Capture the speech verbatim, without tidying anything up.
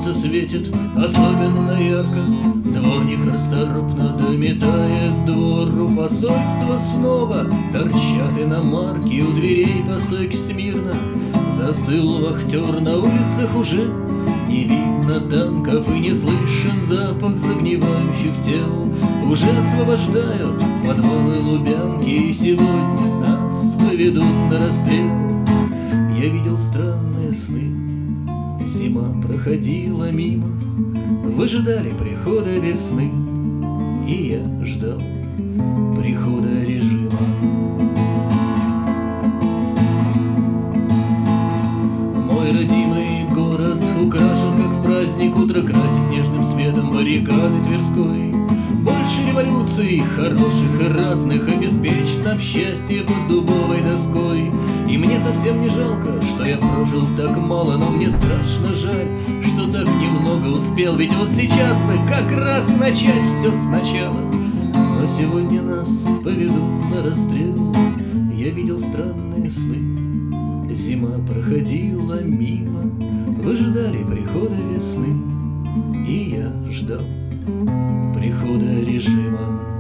солнце светит особенно ярко. Дворник расторопно дометает двор. У посольства снова торчат иномарки. У дверей по стойке смирно застыл вахтер. На улицах уже не видно танков и не слышен запах загнивающих тел. Уже освобождают подвалы Лубянки, и сегодня нас поведут на расстрел. Я видел странные сны, зима проходила мимо, выжидали прихода весны, и я ждал прихода режима. Мой родимый город украшен, как в праздник, утро красит нежным светом баррикады Тверской. Больше революций, хороших и разных, обеспечь нам счастье под дубовой доской. И мне совсем не жалко, что я прожил так мало, но мне страшно жаль, что так немного успел. Ведь вот сейчас бы как раз начать все сначала. Но сегодня нас поведут на расстрел. Я видел странные сны, зима проходила мимо, выжидали прихода весны, и я ждал прихода режима.